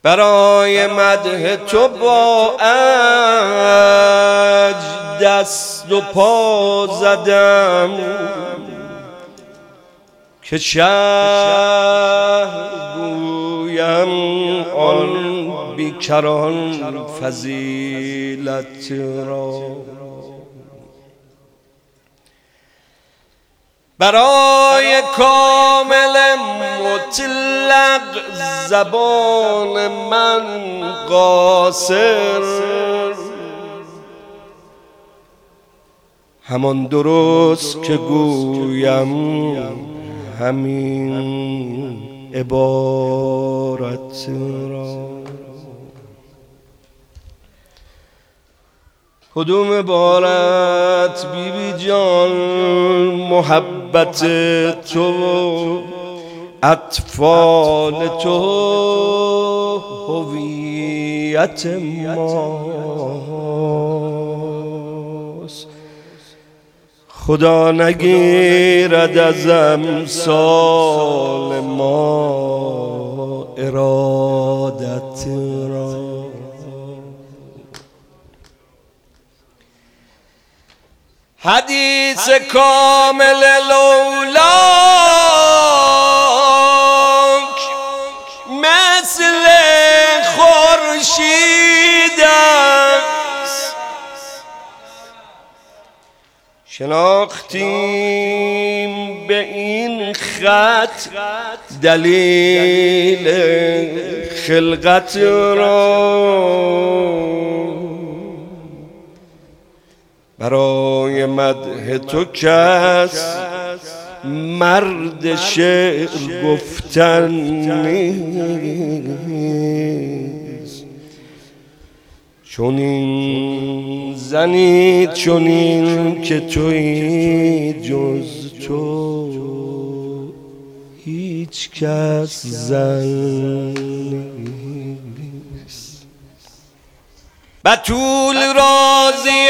برای مدح تو با عجز دست و پا زدم که شهر گویم آن بیکران فضیلت را. برای کامل مطلق زبان من قاصر، همان درست که گویم همین عبارت را. کدوم عبارت بی بی جان محبت تو، اطفال تو، هویت ماست. خدا نگیرد از امثال ما ارادت را. حدیث کامل لولاک مثل خورشید است، شناختیم به این خط دلیل خلقت را. برای مدح تو کس مرد شعر گفتن نیست، چون این زنی چنین که تویی جز تو هیچ کس زن نیست. بتول راضی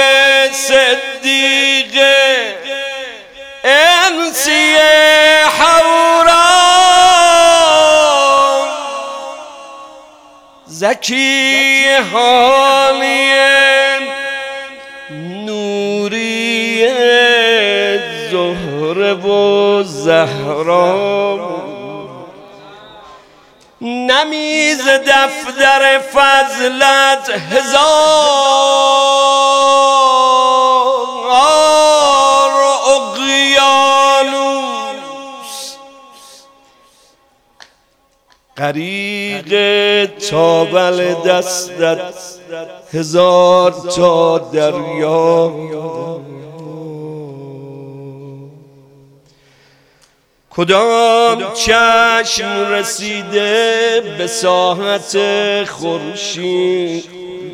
صدیقه انسی حوران، زکی حالی نوری زهره و زهرا، نمیز دفتر فضلت هزار اقیانوس، غریق تاول دستت هزار تا دریا. کدام چشم رسیده به ساحت خورشید،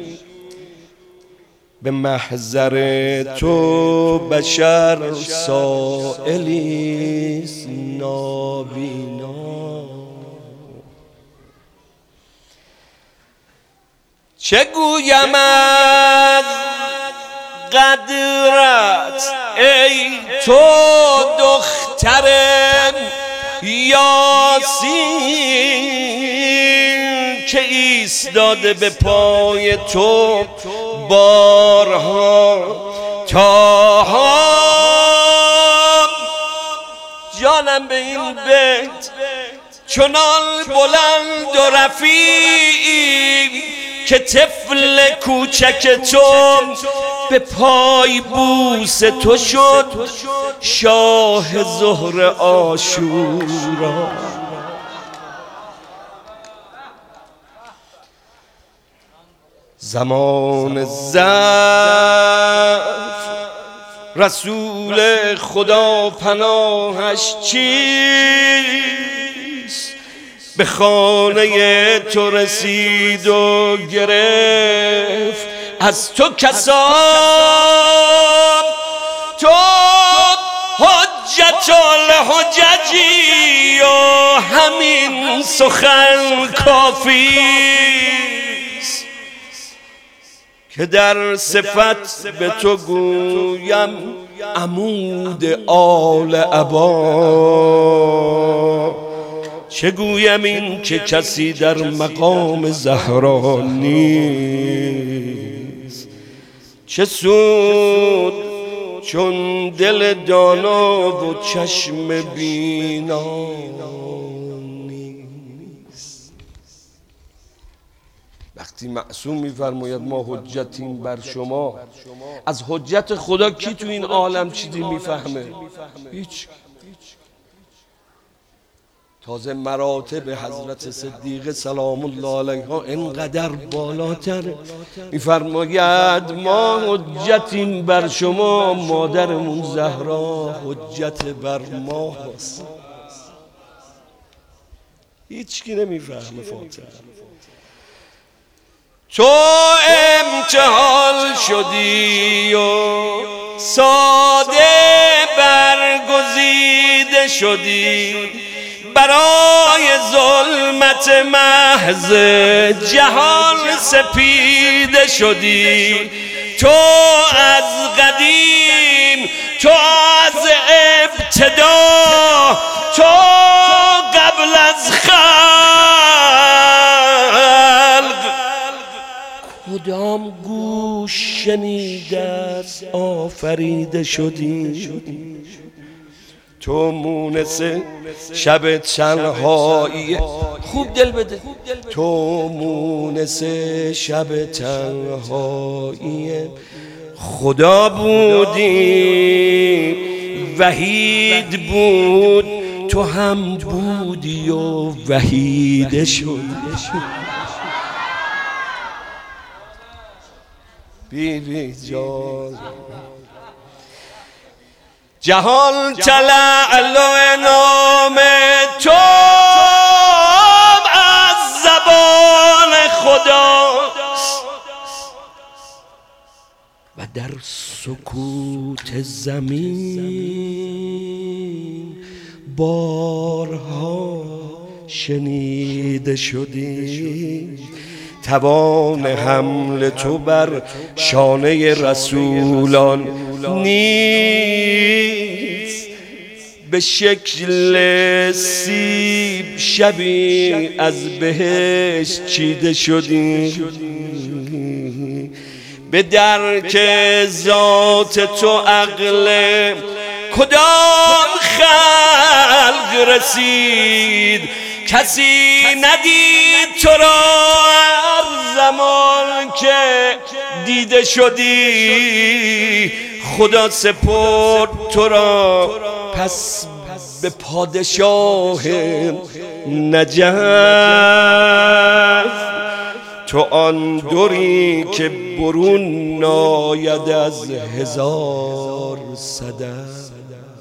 به محضر تو بشر سائلیست نابینا. چه گویم از قدرت ای تو دختر یاسین، که ایستاده به پای تو بارها تاها. جانم به این بیت چنان بلند و رفیعی که طفل کوچک تو به پای بوس تو شد شاه ظهر عاشورا. زمان ضعف رسول خدا پناهش چیست، به خانه تو رسید و گرفت از تو کسان. تو حجت الحججی و همین سخن کافیست که در صفت به تو گویم عمود آل ابا. چه گویم این که کسی در مقام زهرا نیست. چه سود چون دل دانا و چشم بینا نیست. وقتی معصوم میفرماید ما حجتیم بر شما، از حجت خدا کی تو این عالم چیزی میفهمه؟ هیچ. تازه مراتب حضرت صدیقه سلام الله علیها اینقدر بالاتر، میفرماید ما حجتیم بر شما، مادرمون زهرا حجت بر ما هست. هیچ کی نمیفهمه فاطمه. تو امتحان شدی و ساده برگزیده شدی، برای ظلمت محض جهان سپیده شدی. تو از قدیم، تو از ابتدا، تو قبل از خلق کدام گوش شنیده است آفریده شدی. تو مونس شب تنهایی، خوب دل بده، تو مونس شب تنهایی خدا بودی، وحید بود، تو هم بودی و وحیده شد. بیبی جان جهان تلعلو نام تو از زبان خداست و در سکوت زمین بارها شنیده شدی. توان حمل تو بر شانه رسولان نیست، به شکل سیب شبی از بهشت چیده شدی. به درک ذات تو عقل کدام خلق رسید، کسی ندید تو را هر زمان که دیده شدی. خدا سپرد تو را پس به پادشاه نجف، تو آن دوری که برون ناید از 1000 صدف.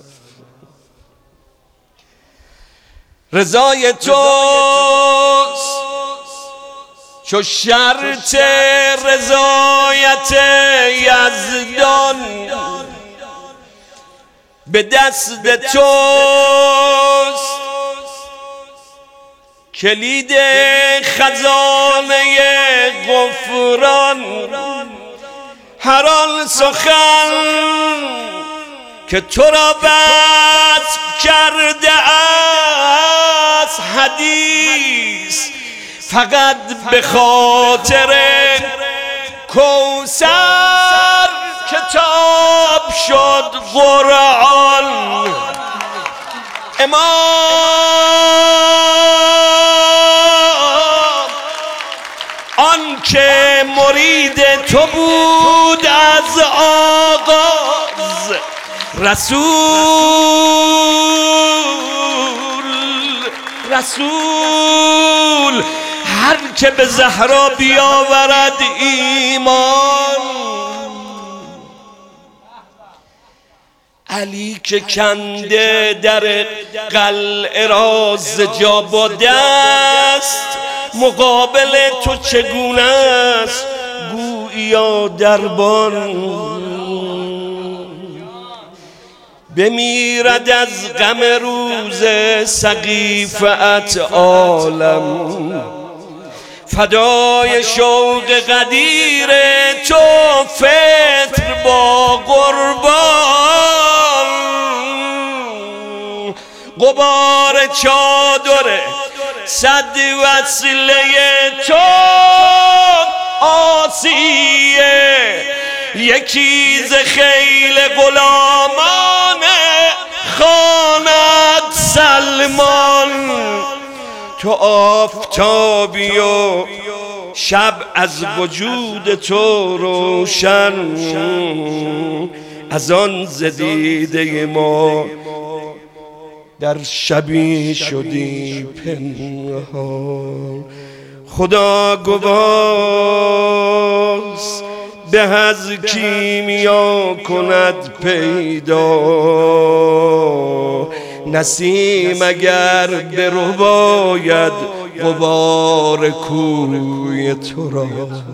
رضای توست چو شرط رضایت یزدان، به دست توست کلید خزانه غفران. هر آن سخن که تو را وصف کرده است حدیث، فقط به خاطر کوثر کتاب شد قرآن. امام آن که مرید تو بود از آغاز، رسول هر که به زهرا بیاورد ایمان. علی که کنده در قلعه را ز جا با دست، مقابل تو چگونه است گوییا دربان. بمیرد از غم روز سقیفت عالم، فدای شوق قدیر تو فطر با قربان. غبار چادر چادره، صد وسیله تو آسیه، یکی ز خیل غلامانه خواند سلمان. تو آفتابی و شب از وجود تو روشن، از آن ز دیده ما در شبی شدی پنهان. خدا گواست به از کیمیا کند پیدا، نسیم اگر برباید غبار کوی تو را.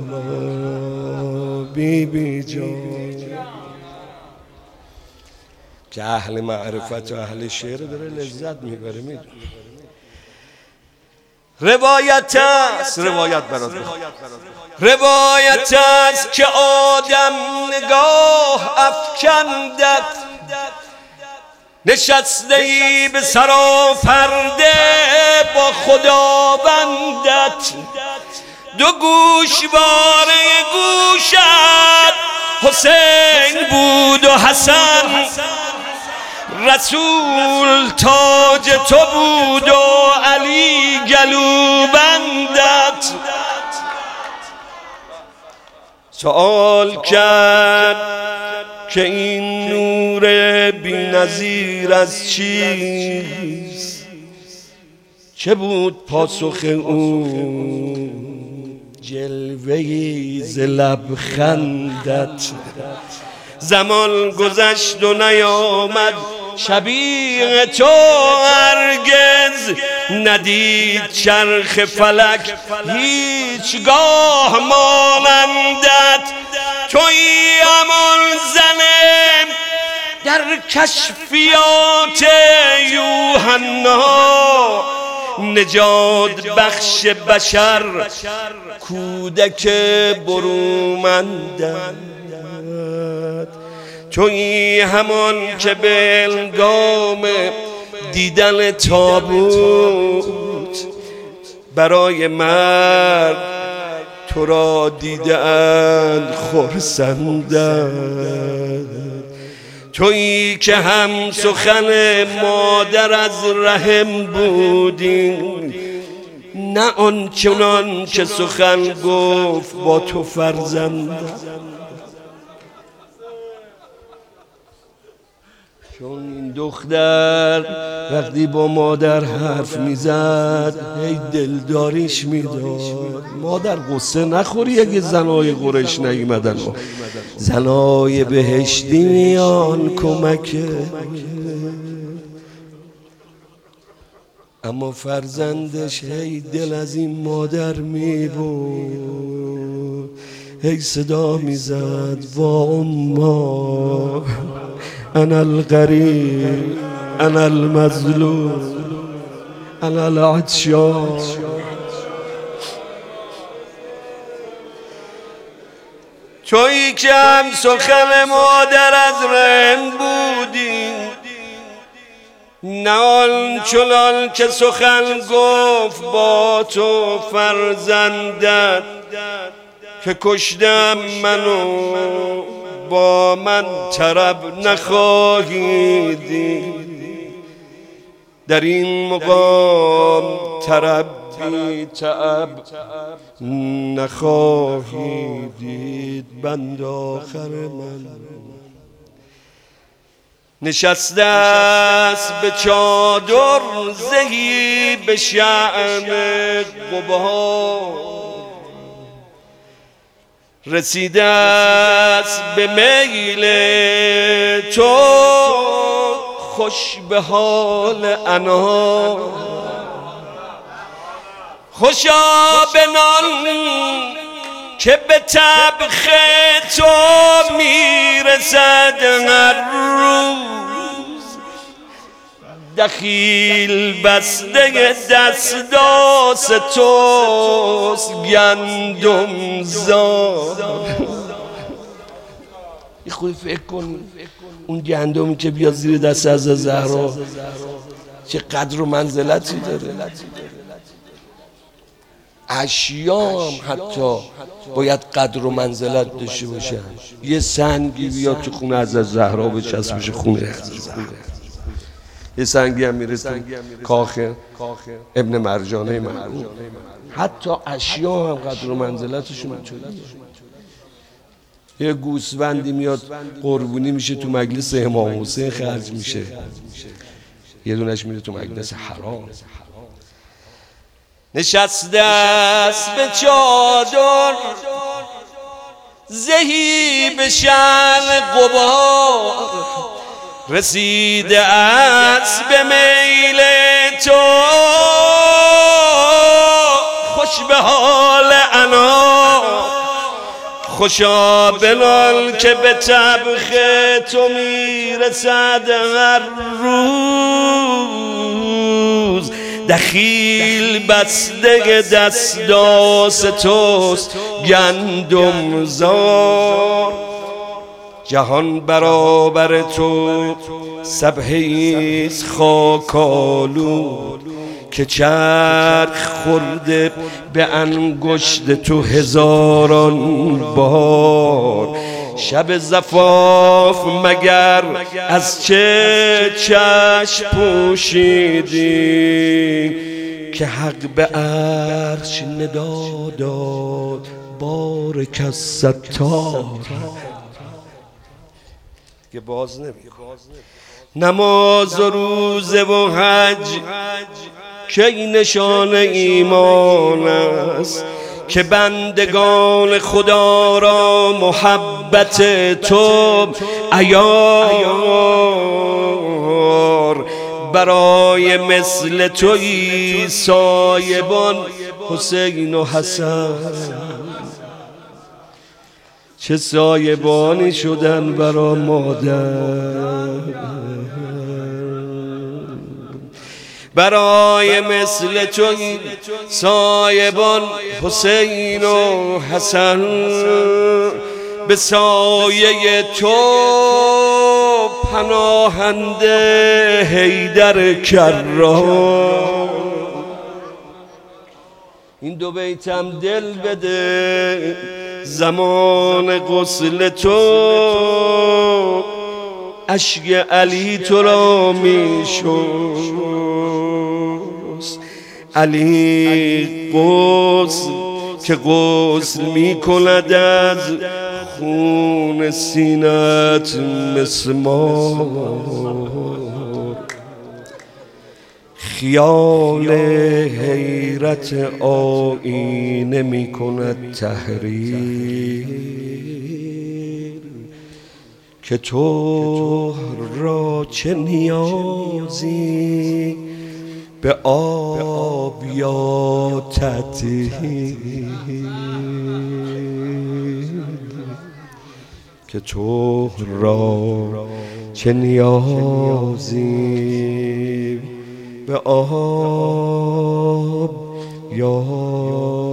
بی بی جان که اهل معرفت و اهل شعر داره لذت میبره. میدونه روایت است، روایت برات روایت است که آدم نگاه افکندت، نشسته ای به سراپرده با خداوندت. دو گوشواره گوشت حسین بود و حسن، رسول تاج تو بود و علی گلوبندت. سوال کرد که این نور بی‌نظیر از چیست؟ چه بود پاسخ او؟ جلوه‌ای ز لبخندت. زمان گذشت و نیامد شبیه تو هرگز، ندید چرخ فلک هیچگاه مانندت. تویی همان زن در کشفیات یوحنا، نجات بخش بشر کودک برومندت. تویی همان که به هنگام دیدن تابوت برای مرگ تو را دیدند خرسندند. تویی که هم سخن مادر از رحم بودی، نه آنچنان که سخن گفت با تو فرزند. چون این دختر وقتی با مادر حرف میزد هی دلداریش میداد. مادر قصه نخوری اگه زنای قریش نیومدن، زنای بهشتی میان کمکه. اما فرزندش هی دل از این مادر میبود، هی صدا میزد وا اما انا الغریب انا المظلوم انا العطشان. تویی که هم سخن مادر از رحم بودی، نه آنچنان که سخن گفت با تو فرزندت. که کشتم منو با من طرب نخواهی دید، در این مقام طرب بی تعب نخواهی دید. بند آخر من نشسته است به چادر زهی به شأن قبا، رسیده است به میل تو خوش به حال انا. خوشا به نان که به طبخ تو میرسد هر روز، دخیل بسته دستاس توست گندم زار. خود فکر کن اون گندمی که بیاد زیر دست از زهرا چه قدر و منزلتی داره. اشیا هم حتی باید قدر و منزلت داشته باشن. یه سنگی بیاد تو خونه حضرت زهرا بچسبش خونه حضرت زهرا، یه سنگی هم میره تو کاخ ابن مرجانه مرحوم. حتی اشیا هم قدر و منزلتشون اینطوریه. یه گوسفندی میاد قربونی میشه تو مجلس امام حسین خرج میشه، یه دونش میره تو مجلس حرام. نشسته است به چادر زهی به شأن غبار، رسیده است به میل تو خوش به حال انا. خوشا بنال که به طبخ تو میرسد هر روز، دخیل بسته دستاس توست گندم زار. جهان برابر تو سبحیست خاکالود، که چرخ خورده به انگشت تو هزاران بار. شب زفاف مگر از چه چشم پوشیدی، که حق به عرش ندا داد بارک الستار. که باز نمیگه نماز و روزه و حج کی نشان ایمان است، که بندگان خدا را محبت تو عیار. برای مثل تویی سایبان حسین و حسن، چه سایبانی شدن برا مادر. برای مثل تو سایبان حسین و حسن، به سایه تو پناهنده حیدر کرار. این دو بیتم دل بده، زمان غسل تو اشک علی تو را می شست. علی غسل که غسل می کند از خون سینت مسمار. خیال حیرت آینه می کند تحریر، که تو را چه نیازی به آب یا تطهیر. که تو را چه نیازی به آب یا